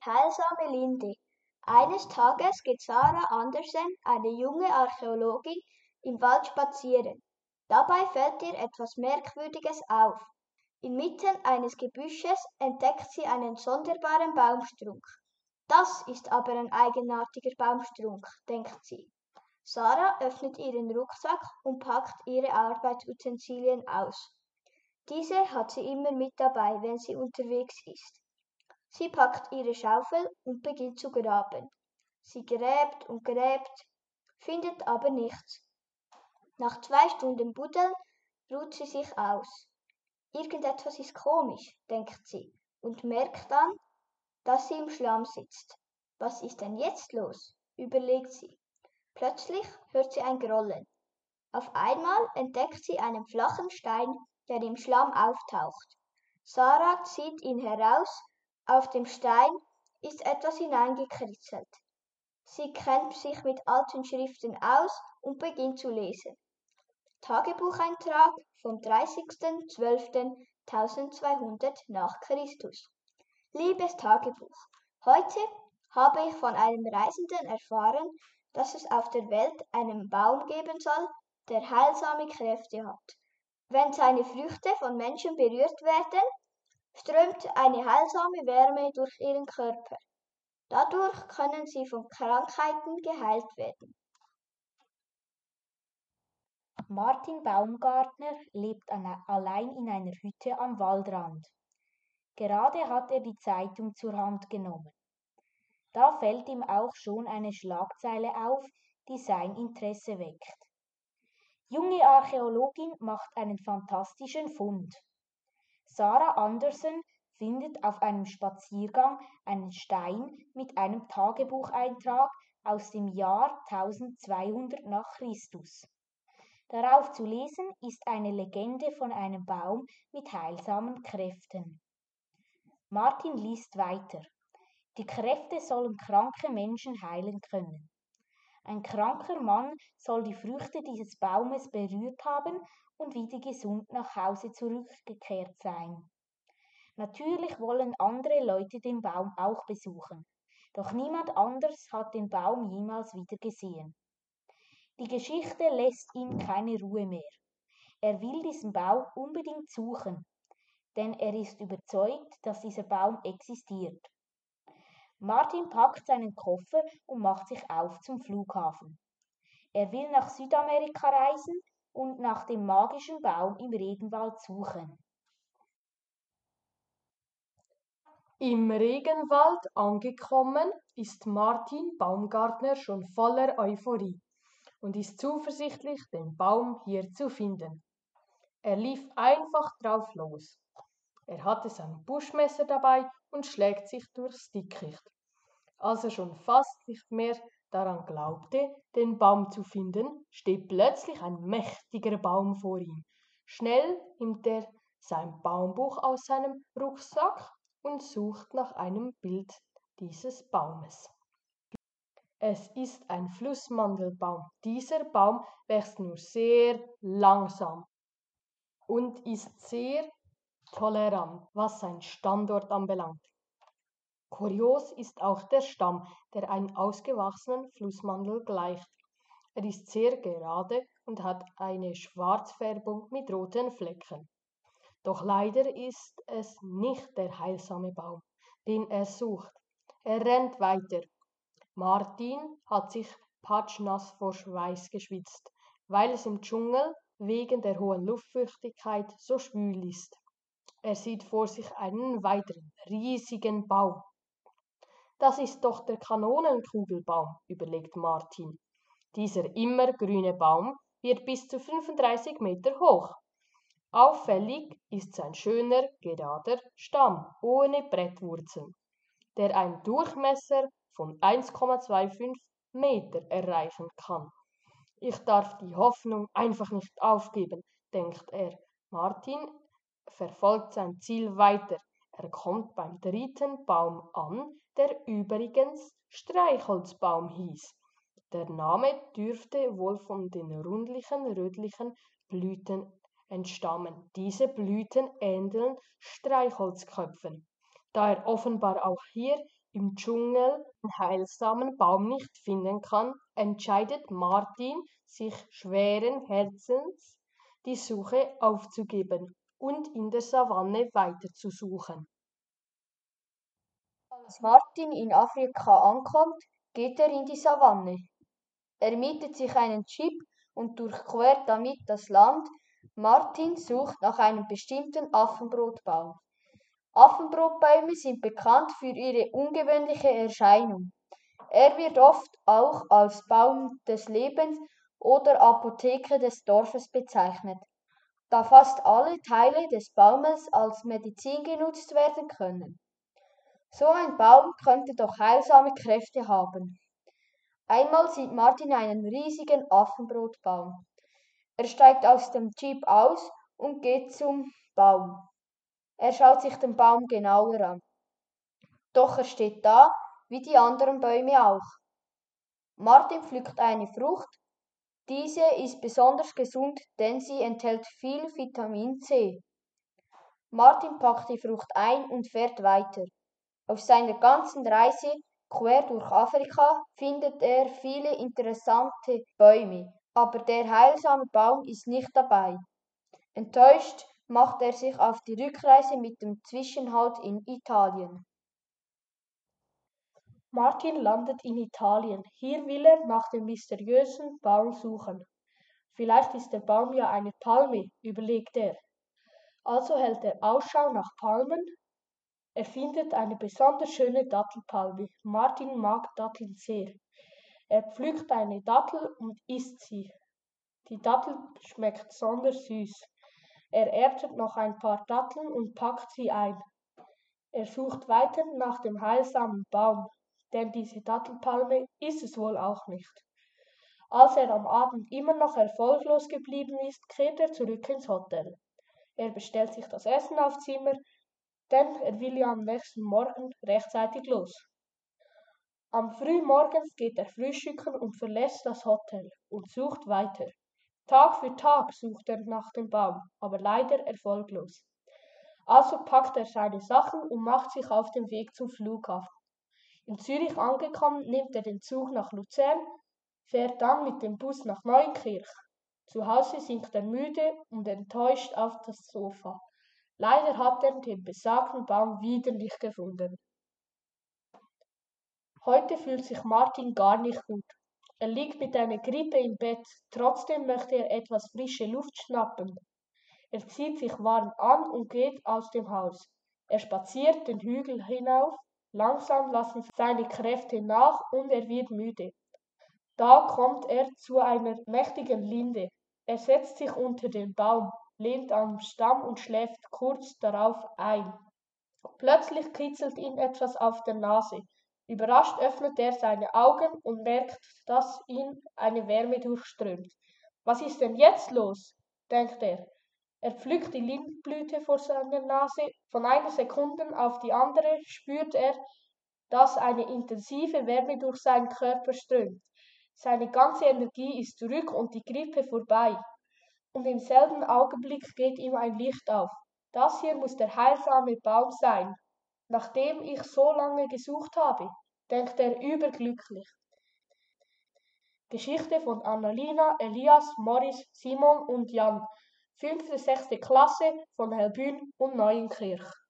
heilsame Linde. Eines Tages geht Sarah Andersen, eine junge Archäologin, im Wald spazieren. Dabei fällt ihr etwas Merkwürdiges auf. Inmitten eines Gebüsches entdeckt sie einen sonderbaren Baumstrunk. Das ist aber ein eigenartiger Baumstrunk, denkt sie. Sarah öffnet ihren Rucksack und packt ihre Arbeitsutensilien aus. Diese hat sie immer mit dabei, wenn sie unterwegs ist. Sie packt ihre Schaufel und beginnt zu graben. Sie gräbt und gräbt, findet aber nichts. Nach 2 Stunden Buddeln ruht sie sich aus. Irgendetwas ist komisch, denkt sie und merkt dann, dass sie im Schlamm sitzt. Was ist denn jetzt los? Überlegt sie. Plötzlich hört sie ein Grollen. Auf einmal entdeckt sie einen flachen Stein, der im Schlamm auftaucht. Sarah zieht ihn heraus. Auf dem Stein ist etwas hineingekritzelt. Sie kennt sich mit alten Schriften aus und beginnt zu lesen. Tagebucheintrag vom 30.12.1200 nach Christus. Liebes Tagebuch, heute habe ich von einem Reisenden erfahren, dass es auf der Welt einen Baum geben soll, der heilsame Kräfte hat. Wenn seine Früchte von Menschen berührt werden, strömt eine heilsame Wärme durch ihren Körper. Dadurch können sie von Krankheiten geheilt werden. Martin Baumgartner lebt allein in einer Hütte am Waldrand. Gerade hat er die Zeitung zur Hand genommen. Da fällt ihm auch schon eine Schlagzeile auf, die sein Interesse weckt. Junge Archäologin macht einen fantastischen Fund. Sarah Andersen findet auf einem Spaziergang einen Stein mit einem Tagebucheintrag aus dem Jahr 1200 nach Christus. Darauf zu lesen ist eine Legende von einem Baum mit heilsamen Kräften. Martin liest weiter. Die Kräfte sollen kranke Menschen heilen können. Ein kranker Mann soll die Früchte dieses Baumes berührt haben und wieder gesund nach Hause zurückgekehrt sein. Natürlich wollen andere Leute den Baum auch besuchen, doch niemand anders hat den Baum jemals wieder gesehen. Die Geschichte lässt ihm keine Ruhe mehr. Er will diesen Baum unbedingt suchen, denn er ist überzeugt, dass dieser Baum existiert. Martin packt seinen Koffer und macht sich auf zum Flughafen. Er will nach Südamerika reisen und nach dem magischen Baum im Regenwald suchen. Im Regenwald angekommen, ist Martin Baumgartner schon voller Euphorie und ist zuversichtlich, den Baum hier zu finden. Er lief einfach drauf los. Er hatte sein Buschmesser dabei und schlägt sich durchs Dickicht. Als er schon fast nicht mehr daran glaubte, den Baum zu finden, steht plötzlich ein mächtiger Baum vor ihm. Schnell nimmt er sein Baumbuch aus seinem Rucksack und sucht nach einem Bild dieses Baumes. Es ist ein Flussmandelbaum. Dieser Baum wächst nur sehr langsam und ist sehr tolerant, was seinen Standort anbelangt. Kurios ist auch der Stamm, der einem ausgewachsenen Flussmandel gleicht. Er ist sehr gerade und hat eine Schwarzfärbung mit roten Flecken. Doch leider ist es nicht der heilsame Baum, den er sucht. Er rennt weiter. Martin hat sich patschnass vor Schweiß geschwitzt, weil es im Dschungel wegen der hohen Luftfeuchtigkeit so schwül ist. Er sieht vor sich einen weiteren riesigen Baum. Das ist doch der Kanonenkugelbaum, überlegt Martin. Dieser immergrüne Baum wird bis zu 35 Meter hoch. Auffällig ist sein schöner, gerader Stamm ohne Brettwurzeln, der einen Durchmesser von 1,25 Meter erreichen kann. Ich darf die Hoffnung einfach nicht aufgeben, denkt er. Martin verfolgt sein Ziel weiter. Er kommt beim 3. Baum an, der übrigens Streichholzbaum hieß. Der Name dürfte wohl von den rundlichen, rötlichen Blüten entstammen. Diese Blüten ähneln Streichholzköpfen. Da er offenbar auch hier im Dschungel den heilsamen Baum nicht finden kann, entscheidet Martin, sich schweren Herzens die Suche aufzugeben und in der Savanne weiterzusuchen. Als Martin in Afrika ankommt, geht er in die Savanne. Er mietet sich einen Jeep und durchquert damit das Land. Martin sucht nach einem bestimmten Affenbrotbaum. Affenbrotbäume sind bekannt für ihre ungewöhnliche Erscheinung. Er wird oft auch als Baum des Lebens oder Apotheke des Dorfes bezeichnet, da fast alle Teile des Baumes als Medizin genutzt werden können. So ein Baum könnte doch heilsame Kräfte haben. Einmal sieht Martin einen riesigen Affenbrotbaum. Er steigt aus dem Jeep aus und geht zum Baum. Er schaut sich den Baum genauer an. Doch er steht da, wie die anderen Bäume auch. Martin pflückt eine Frucht. Diese ist besonders gesund, denn sie enthält viel Vitamin C. Martin packt die Frucht ein und fährt weiter. Auf seiner ganzen Reise quer durch Afrika findet er viele interessante Bäume, aber der heilsame Baum ist nicht dabei. Enttäuscht macht er sich auf die Rückreise mit dem Zwischenhalt in Italien. Martin landet in Italien. Hier will er nach dem mysteriösen Baum suchen. Vielleicht ist der Baum ja eine Palme, überlegt er. Also hält er Ausschau nach Palmen. Er findet eine besonders schöne Dattelpalme. Martin mag Datteln sehr. Er pflückt eine Dattel und isst sie. Die Dattel schmeckt besonders süß. Er erntet noch ein paar Datteln und packt sie ein. Er sucht weiter nach dem heilsamen Baum, denn diese Dattelpalme ist es wohl auch nicht. Als er am Abend immer noch erfolglos geblieben ist, kehrt er zurück ins Hotel. Er bestellt sich das Essen aufs Zimmer, denn er will ja am nächsten Morgen rechtzeitig los. Am Frühmorgens geht er frühstücken und verlässt das Hotel und sucht weiter. Tag für Tag sucht er nach dem Baum, aber leider erfolglos. Also packt er seine Sachen und macht sich auf den Weg zum Flughafen. In Zürich angekommen, nimmt er den Zug nach Luzern, fährt dann mit dem Bus nach Neunkirch. Zu Hause sinkt er müde und enttäuscht auf das Sofa. Leider hat er den besagten Baum wieder nicht gefunden. Heute fühlt sich Martin gar nicht gut. Er liegt mit einer Grippe im Bett, trotzdem möchte er etwas frische Luft schnappen. Er zieht sich warm an und geht aus dem Haus. Er spaziert den Hügel hinauf, langsam lassen seine Kräfte nach und er wird müde. Da kommt er zu einer mächtigen Linde. Er setzt sich unter den Baum, lehnt am Stamm und schläft kurz darauf ein. Plötzlich kitzelt ihn etwas auf der Nase. Überrascht öffnet er seine Augen und merkt, dass ihn eine Wärme durchströmt. Was ist denn jetzt los? Denkt er. Er pflückt die Lindenblüte vor seiner Nase. Von einer Sekunde auf die andere spürt er, dass eine intensive Wärme durch seinen Körper strömt. Seine ganze Energie ist zurück und die Grippe vorbei. Und im selben Augenblick geht ihm ein Licht auf. Das hier muss der heilsame Baum sein, nach dem ich so lange gesucht habe, denkt er überglücklich. Geschichte von Annalina, Elias, Morris, Simon und Jan, 5. 6. Klasse von Helbün und Neuenkirch.